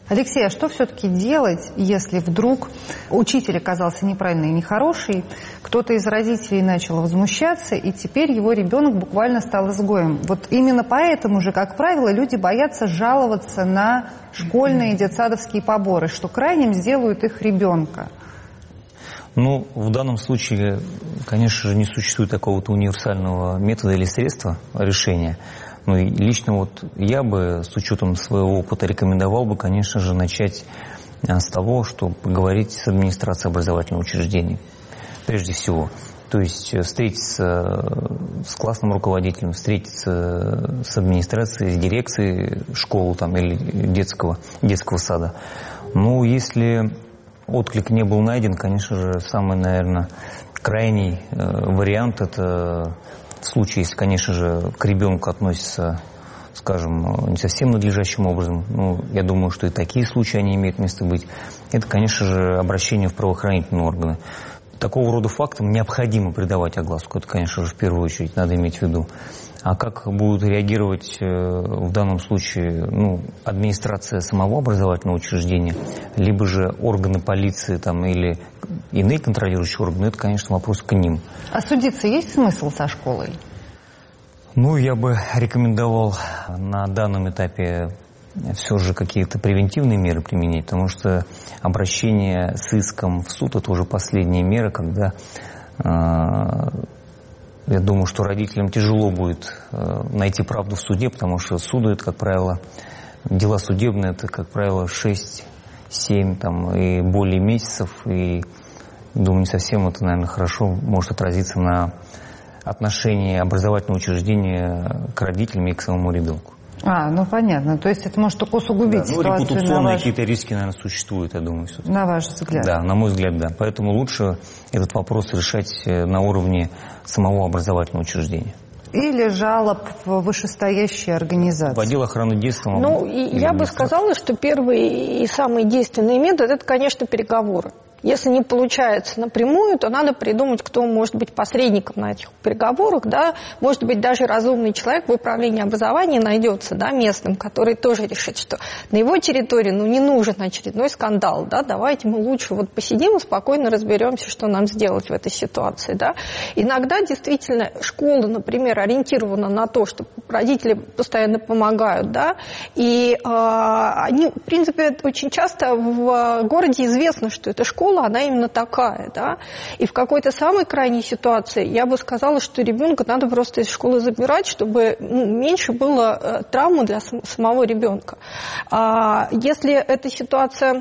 Алексей, а что все-таки делать, если вдруг учитель оказался неправильный и нехороший, кто-то из родителей начал возмущаться, и теперь его ребенок буквально стал изгоем? Вот именно поэтому же, как правило, люди боятся жаловаться на школьные и детсадовские поборы, что крайним сделают их ребенка. Ну, в данном случае, конечно же, не существует такого-то универсального метода или средства решения. Ну и лично вот я бы, с учетом своего опыта, рекомендовал бы, конечно же, начать с того, что поговорить с администрацией образовательного учреждения, прежде всего. То есть встретиться с классным руководителем, встретиться с администрацией, с дирекцией школы там, или детского сада. Ну, если отклик не был найден, конечно же, самый, наверное, крайний вариант – это в случае, если, конечно же, к ребенку относятся, скажем, не совсем надлежащим образом, ну, я думаю, что и такие случаи, они имеют место быть, это, конечно же, обращение в правоохранительные органы. Такого рода фактам необходимо придавать огласку, это, конечно же, в первую очередь надо иметь в виду. А как будут реагировать в данном случае администрация самого образовательного учреждения, либо же органы полиции там, или иные контролирующие органы, это, конечно, вопрос к ним. А судиться есть смысл со школой? Ну, я бы рекомендовал на данном этапе все же какие-то превентивные меры применять, потому что обращение с иском в суд – это уже последняя мера, когда... Я думаю, что родителям тяжело будет найти правду в суде, потому что суды, это, как правило, дела судебные, это, как правило, 6-7 там, и более месяцев. И, думаю, не совсем это, наверное, хорошо может отразиться на отношении образовательного учреждения к родителям и к самому ребенку. Ну понятно. То есть это может только усугубить ситуацию. Репутационные какие-то риски, наверное, существуют, я думаю. На ваш взгляд? Да, на мой взгляд, да. Поэтому лучше этот вопрос решать на уровне самого образовательного учреждения. Или жалоб в вышестоящие организации? В отдел охраны детства. Я бы сказала, что первый и самый действенный метод – это, конечно, переговоры. Если не получается напрямую, то надо придумать, кто может быть посредником на этих переговорах. Да? Может быть, даже разумный человек в управлении образования найдется, да, местным, который тоже решит, что на его территории не нужен очередной скандал. Да? Давайте мы лучше посидим и спокойно разберемся, что нам сделать в этой ситуации. Да? Иногда действительно школа, например, ориентирована на то, что родители постоянно помогают. Да? И они, в принципе, очень часто в городе известно, что эта школа, она именно такая, да, и в какой-то самой крайней ситуации я бы сказала, что ребенка надо просто из школы забирать, чтобы меньше было травмы для самого ребенка. Если эта ситуация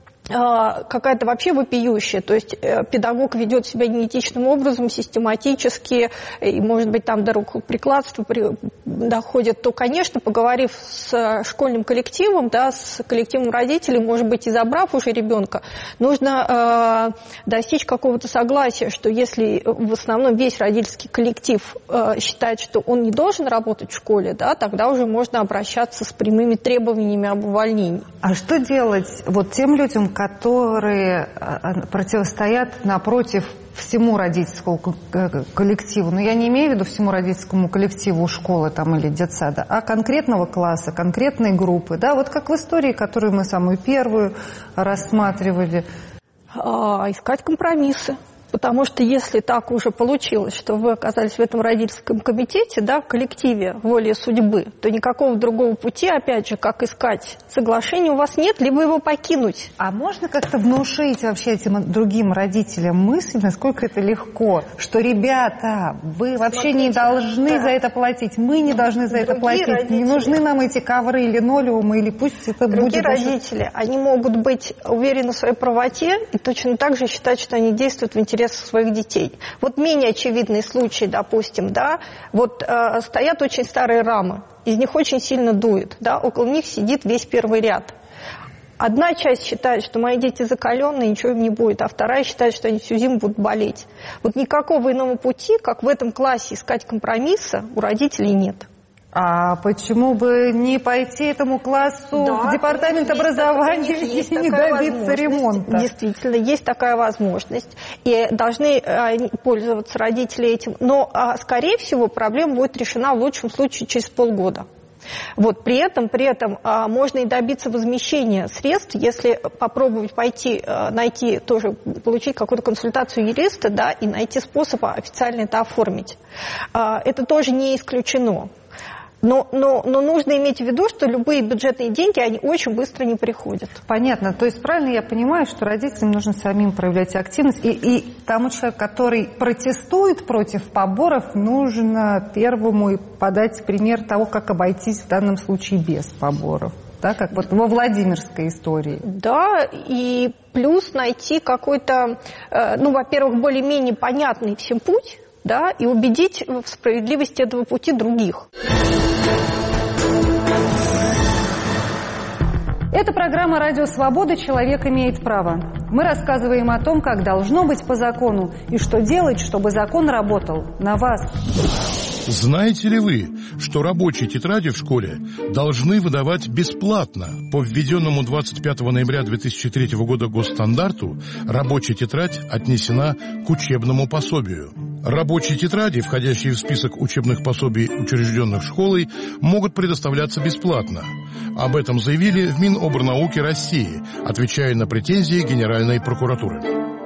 какая-то вообще вопиющая, то есть педагог ведет себя неэтичным образом, систематически, и, может быть, там до рукоприкладства доходит, то, конечно, поговорив с школьным коллективом, да, с коллективом родителей, может быть, и забрав уже ребенка, нужно достичь какого-то согласия, что если в основном весь родительский коллектив считает, что он не должен работать в школе, да, тогда уже можно обращаться с прямыми требованиями об увольнении. А что делать тем людям, которые противостоят напротив всему родительскому коллективу? Я не имею в виду всему родительскому коллективу школы там, или детсада, а конкретного класса, конкретной группы. Да? Как в истории, которую мы самую первую рассматривали. Искать компромиссы. Потому что если так уже получилось, что вы оказались в этом родительском комитете, да, в коллективе воле судьбы, то никакого другого пути, опять же, как искать соглашение у вас нет, либо его покинуть. А можно как-то внушить вообще этим другим родителям мысль, насколько это легко, что, ребята, вы вообще не должны за это платить, мы не должны за это платить, родители, не нужны нам эти ковры, линолеумы, или пусть это будет... Другие родители, они могут быть уверены в своей правоте и точно так же считать, что они действуют в интересах своих детей. Менее очевидный случай, допустим, да, стоят очень старые рамы, из них очень сильно дует, да, около них сидит весь первый ряд. Одна часть считает, что мои дети закаленные, ничего им не будет, а вторая считает, что они всю зиму будут болеть. Никакого иного пути, как в этом классе искать компромисса, у родителей нет. А почему бы не пойти этому классу в департамент образования и не добиться ремонта? Действительно, есть такая возможность. И должны пользоваться родители этим. Но, скорее всего, проблема будет решена в лучшем случае через полгода. Вот, при этом можно и добиться возмещения средств, если попробовать найти тоже, получить какую-то консультацию юриста, да, и найти способ официально это оформить. Это тоже не исключено. Но нужно иметь в виду, что любые бюджетные деньги, они очень быстро не приходят. Понятно. То есть правильно я понимаю, что родителям нужно самим проявлять активность, и тому человеку, который протестует против поборов, нужно первому подать пример того, как обойтись в данном случае без поборов. Да, как вот во Владимирской истории. Да, и плюс найти какой-то, во-первых, более-менее понятный всем путь, да, и убедить в справедливости этого пути других. Это программа «Радио Свобода. Человек имеет право». Мы рассказываем о том, как должно быть по закону и что делать, чтобы закон работал на вас. Знаете ли вы, что рабочие тетради в школе должны выдавать бесплатно? По введенному 25 ноября 2003 года госстандарту рабочая тетрадь отнесена к учебному пособию. Рабочие тетради, входящие в список учебных пособий, учрежденных школой, могут предоставляться бесплатно. Об этом заявили в Минобрнауки России, отвечая на претензии Генеральной прокуратуры.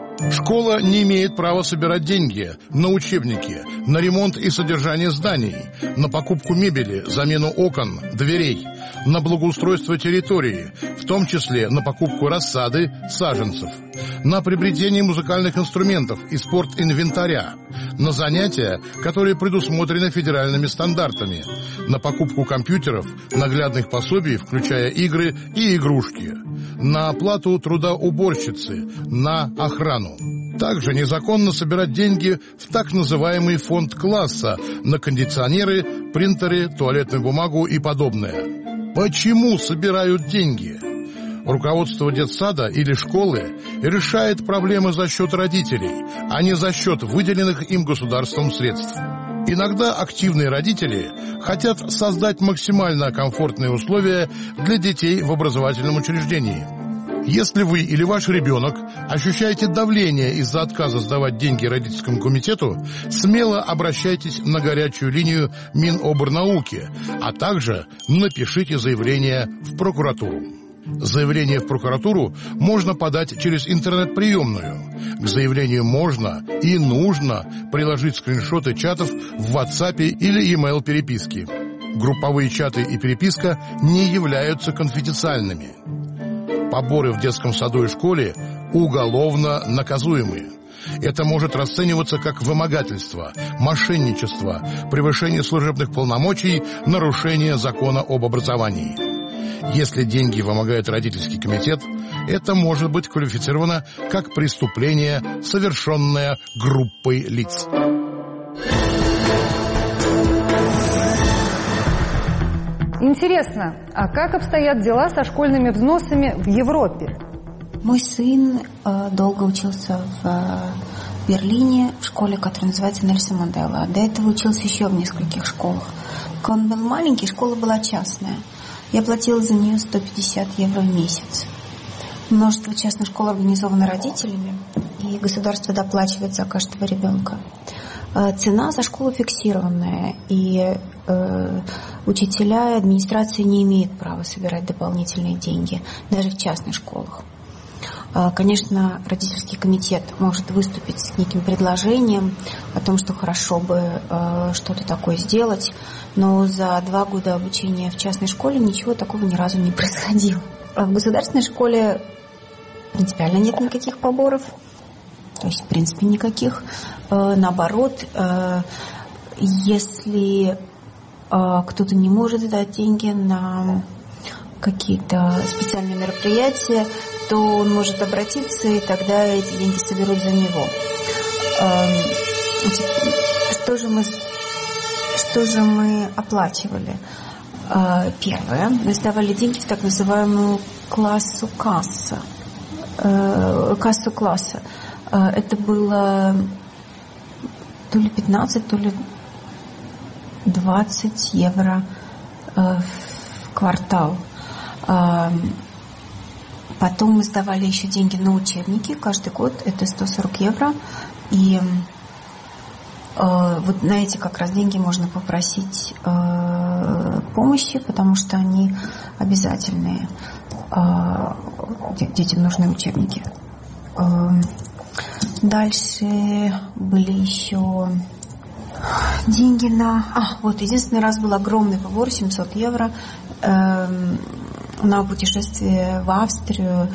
Школа не имеет права собирать деньги на учебники, на ремонт и содержание зданий, на покупку мебели, замену окон, дверей, на благоустройство территории, в том числе на покупку рассады, саженцев, на приобретение музыкальных инструментов и спортинвентаря, на занятия, которые предусмотрены федеральными стандартами, на покупку компьютеров, наглядных пособий, включая игры и игрушки, на оплату труда уборщицы, на охрану. Также незаконно собирать деньги в так называемый фонд класса на кондиционеры, принтеры, туалетную бумагу и подобное. Почему собирают деньги? Руководство детсада или школы решает проблемы за счет родителей, а не за счет выделенных им государством средств. Иногда активные родители хотят создать максимально комфортные условия для детей в образовательном учреждении. Если вы или ваш ребенок ощущаете давление из-за отказа сдавать деньги родительскому комитету, смело обращайтесь на горячую линию Минобрнауки, а также напишите заявление в прокуратуру. Заявление в прокуратуру можно подать через интернет-приемную. К заявлению можно и нужно приложить скриншоты чатов в WhatsApp или e-mail переписки. Групповые чаты и переписка не являются конфиденциальными. Поборы в детском саду и школе уголовно наказуемы. Это может расцениваться как вымогательство, мошенничество, превышение служебных полномочий, нарушение закона об образовании. Если деньги вымогает родительский комитет, это может быть квалифицировано как преступление, совершенное группой лиц. Интересно, а как обстоят дела со школьными взносами в Европе? Мой сын долго учился в Берлине, в школе, которая называется Нельсон Мандела. До этого учился еще в нескольких школах. Когда он был маленький, школа была частная. Я платила за нее 150 евро в месяц. Множество частных школ организовано родителями, и государство доплачивает за каждого ребенка. Цена за школу фиксированная, и учителя и администрация не имеют права собирать дополнительные деньги, даже в частных школах. Конечно, родительский комитет может выступить с неким предложением о том, что хорошо бы что-то такое сделать, но за 2 года обучения в частной школе ничего такого ни разу не происходило. В государственной школе принципиально нет никаких поборов, то есть в принципе никаких. Наоборот, если кто-то не может дать деньги на какие-то специальные мероприятия, то он может обратиться, и тогда эти деньги соберут за него. Что же мы оплачивали? Первое, мы сдавали деньги в так называемую кассу класса. Это было то ли 15, то ли 20 евро в квартал. Потом мы сдавали еще деньги на учебники. Каждый год это 140 евро. И Вот на эти как раз деньги можно попросить помощи, потому что они обязательные. Детям нужны учебники. Дальше были еще деньги на... вот единственный раз был огромный побор, 700 евро на путешествие в Австрию.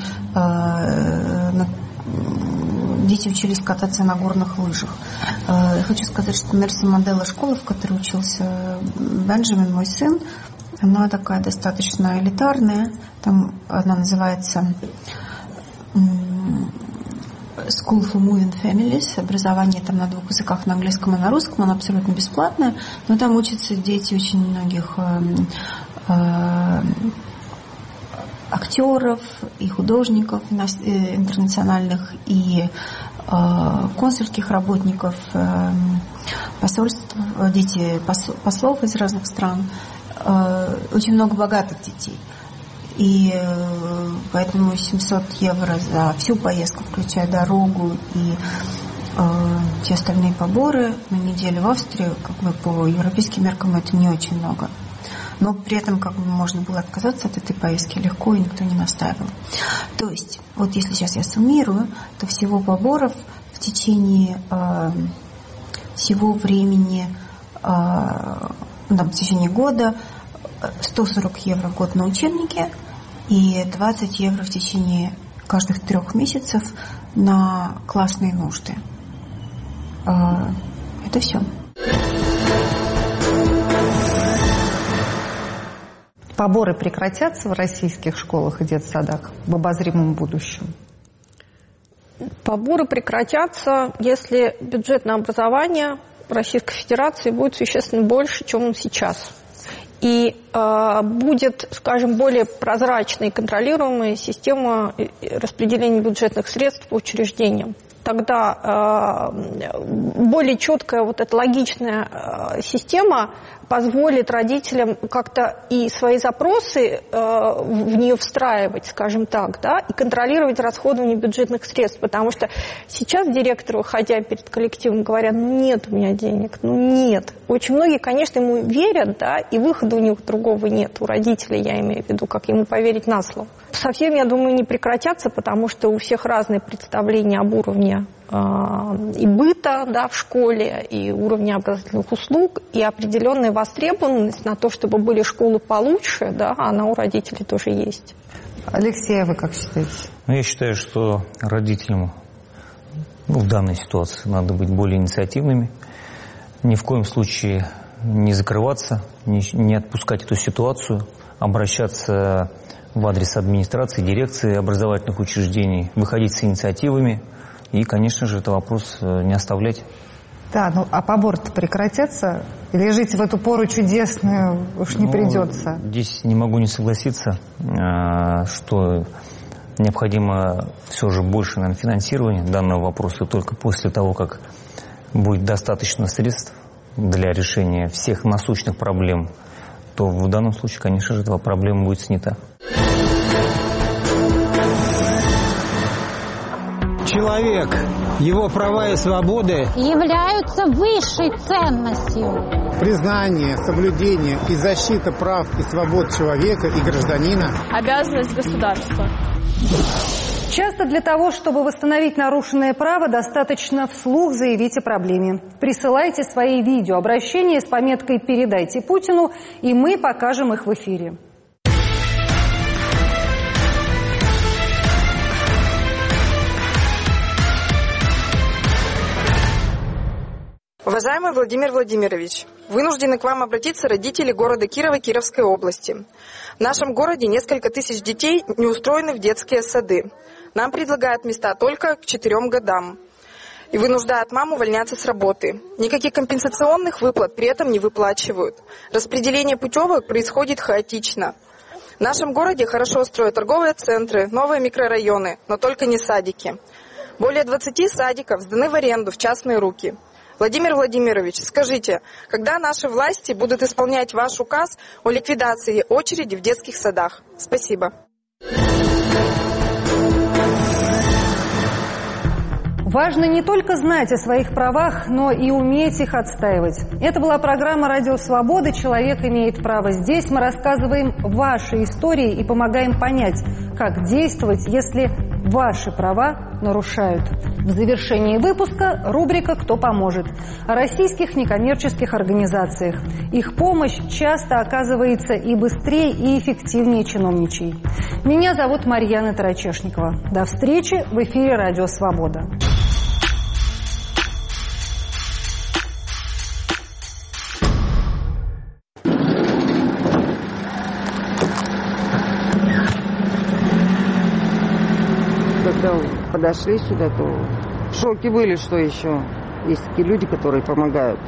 Дети учились кататься на горных лыжах. Я хочу сказать, что Нельсон Мандела школа, в которой учился Бенджамин, мой сын, она такая достаточно элитарная. Там она называется School for Moving Families. Образование там на 2 языках, на английском и на русском. Она абсолютно бесплатная. Но там учатся дети очень многих актеров и художников интернациональных, и консульских работников, посольств, дети послов из разных стран. Очень много богатых детей. И поэтому 700 евро за всю поездку, включая дорогу и все остальные поборы на неделю в Австрию, как бы по европейским меркам это не очень много. Но при этом как бы можно было отказаться от этой поездки легко, и никто не настаивал. То есть, вот если сейчас я суммирую, то всего поборов в течение всего времени, в течение года 140 евро в год на учебники и 20 евро в течение каждых 3 месяцев на классные нужды. Это все. Поборы прекратятся в российских школах и детсадах в обозримом будущем? Поборы прекратятся, если бюджет на образование Российской Федерации будет существенно больше, чем он сейчас. И будет, скажем, более прозрачная и контролируемая система распределения бюджетных средств по учреждениям. Тогда более четкая вот эта логичная система позволит родителям как-то и свои запросы в нее встраивать, скажем так, да, и контролировать расходование бюджетных средств, потому что сейчас директоры, выходя перед коллективом, говорят: ну нет у меня денег, ну нет. Очень многие, конечно, ему верят, да, и выхода у них другого нет, у родителей, я имею в виду, как ему поверить на слово. Совсем, я думаю, не прекратятся, потому что у всех разные представления об уровне и быта, да, в школе, и уровня образовательных услуг, и определенная востребованность на то, чтобы были школы получше, да, она у родителей тоже есть. Алексей, а вы как считаете? Я считаю, что родителям в данной ситуации надо быть более инициативными, ни в коем случае не закрываться, не отпускать эту ситуацию, обращаться в адрес администрации, дирекции образовательных учреждений, выходить с инициативами и, конечно же, это вопрос не оставлять. Да, ну а поборы-то прекратятся? Или жить в эту пору чудесную уж не придется? Здесь не могу не согласиться, что необходимо все же больше, наверное, финансирования данного вопроса. Только после того, как будет достаточно средств для решения всех насущных проблем, то в данном случае, конечно же, эта проблема будет снята. Человек, его права и свободы являются высшей ценностью. Признание, соблюдение и защита прав и свобод человека и гражданина – обязанность государства. Часто для того, чтобы восстановить нарушенное право, достаточно вслух заявить о проблеме. Присылайте свои видеообращения с пометкой «Передайте Путину», и мы покажем их в эфире. Уважаемый Владимир Владимирович, вынуждены к вам обратиться родители города Кирова Кировской области. В нашем городе несколько тысяч детей не устроены в детские сады. Нам предлагают места только к 4 годам. И вынуждают мам увольняться с работы. Никаких компенсационных выплат при этом не выплачивают. Распределение путевок происходит хаотично. В нашем городе хорошо строят торговые центры, новые микрорайоны, но только не садики. Более 20 садиков сданы в аренду в частные руки. Владимир Владимирович, скажите, когда наши власти будут исполнять ваш указ о ликвидации очереди в детских садах? Спасибо. Важно не только знать о своих правах, но и уметь их отстаивать. Это была программа «Радио Свобода. Человек имеет право». Здесь мы рассказываем ваши истории и помогаем понять, как действовать, если ваши права нарушают. В завершении выпуска рубрика «Кто поможет?» о российских некоммерческих организациях. Их помощь часто оказывается и быстрее, и эффективнее чиновничьей. Меня зовут Марьяна Тарачешникова. До встречи в эфире «Радио Свобода». Когда подошли сюда, то в шоке были, что еще есть такие люди, которые помогают.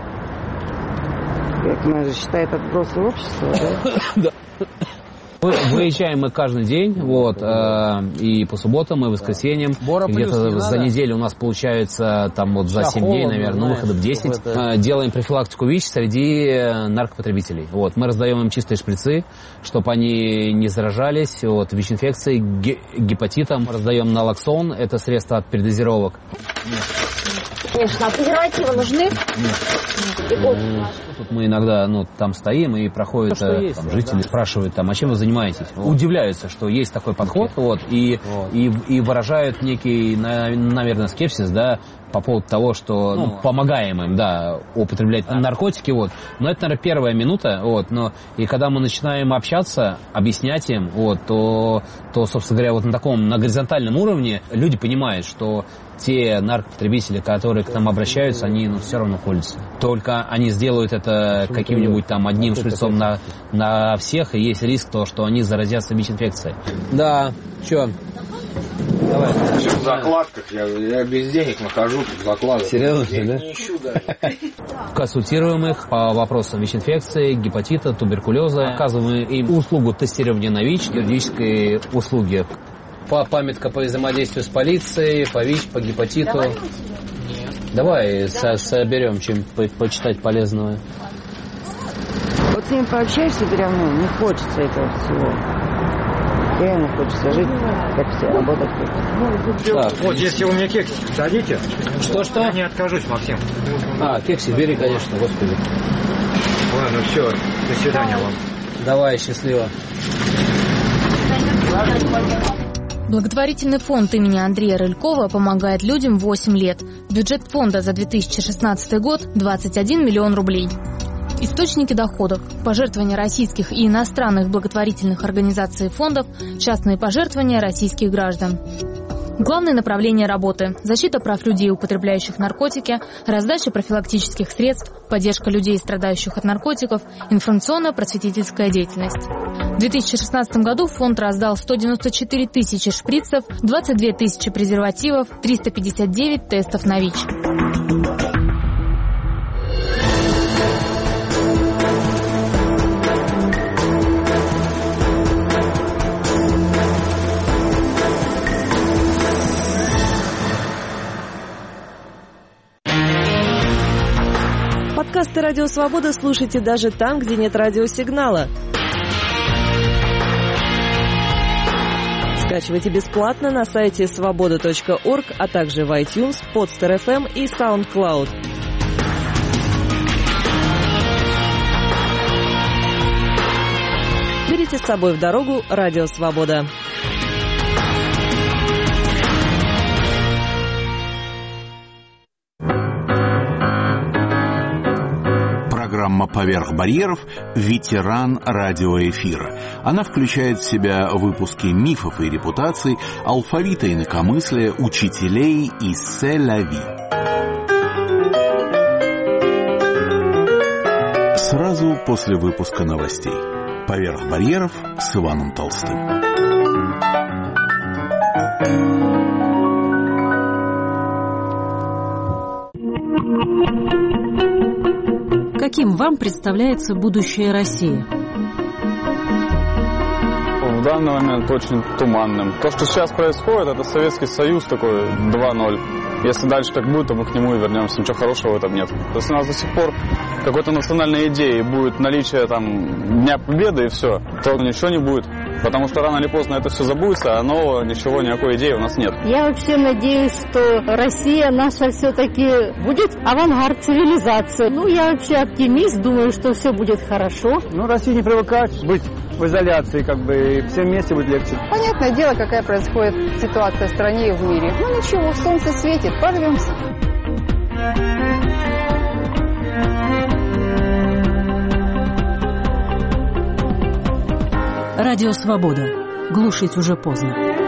Как нас же считает отбросы общества, да? Выезжаем мы каждый день, и по субботам, и воскресеньям. Где-то за неделю у нас получается за 7 дней, наверное, выходов 10. Делаем профилактику ВИЧ среди наркопотребителей. Мы раздаем им чистые шприцы, чтобы они не заражались ВИЧ-инфекцией, гепатитом. Раздаем налоксон, это средство от передозировок. Конечно, а презервативы нужны? Нет. Тут мы иногда там стоим, и проходят жители, спрашивают, а чем вы занимаетесь? Удивляются, что есть такой подход, и выражают некий, наверное, скепсис, по поводу того, что помогаем им, употреблять наркотики, Но это, наверное, первая минута, и когда мы начинаем общаться, объяснять им, то, собственно говоря, на горизонтальном уровне люди понимают, что те наркопотребители, которые к нам обращаются, они все равно колются. Только они сделают это каким-нибудь одним шприцом на всех, и есть риск, что они заразятся ВИЧ-инфекцией. Да, что? Давай. Все в закладках, я без денег нахожу, тут закладываю. Серьезно, я не ищу даже. Консультируем их по вопросам ВИЧ-инфекции, гепатита, туберкулеза. Оказываем им услугу тестирования на ВИЧ, юридические услуги. Памятка по взаимодействию с полицией, по ВИЧ, по гепатиту. Давай соберем, чем почитать полезного. С ним пообщаешься прямо, не хочется этого всего. Реально хочется жить, как все, работать. Так, если вы мне кексик дадите, что? Я не откажусь, Максим. Кексик бери, конечно, господи. Ладно, все, до свидания вам. Давай, счастливо. Благотворительный фонд имени Андрея Рылькова помогает людям 8 лет. Бюджет фонда за 2016 год – 21 миллион рублей. Источники доходов – пожертвования российских и иностранных благотворительных организаций и фондов, частные пожертвования российских граждан. Главные направления работы – защита прав людей, употребляющих наркотики, раздача профилактических средств, поддержка людей, страдающих от наркотиков, информационно-просветительская деятельность. В 2016 году фонд раздал 194 тысячи шприцев, 22 тысячи презервативов, 359 тестов на ВИЧ. Подкасты «Радио Свобода» слушайте даже там, где нет радиосигнала. Скачивайте бесплатно на сайте svoboda.org, а также в iTunes, Podster FM и SoundCloud. Берите с собой в дорогу «Радио Свобода». Программа «Поверх барьеров» – ветеран радиоэфира. Она включает в себя выпуски мифов и репутаций, алфавита инакомыслия, учителей и селяви. Сразу после выпуска новостей. «Поверх барьеров» с Иваном Толстым. Каким вам представляется будущее России? В данный момент очень туманным. То, что сейчас происходит, это Советский Союз такой 2.0. Если дальше так будет, то мы к нему и вернемся. Ничего хорошего в этом нет. Если у нас до сих пор какой-то национальной идеи будет наличие Дня Победы и все, то ничего не будет. Потому что рано или поздно это все забудется, а нового ничего, никакой идеи у нас нет. Я вообще надеюсь, что Россия наша все-таки будет авангард цивилизации. Я вообще оптимист, думаю, что все будет хорошо. Россия не привыкает быть в изоляции, и всем вместе будет легче. Понятное дело, какая происходит ситуация в стране и в мире. Ничего, солнце светит, порвемся. Радио «Свобода». Глушить уже поздно.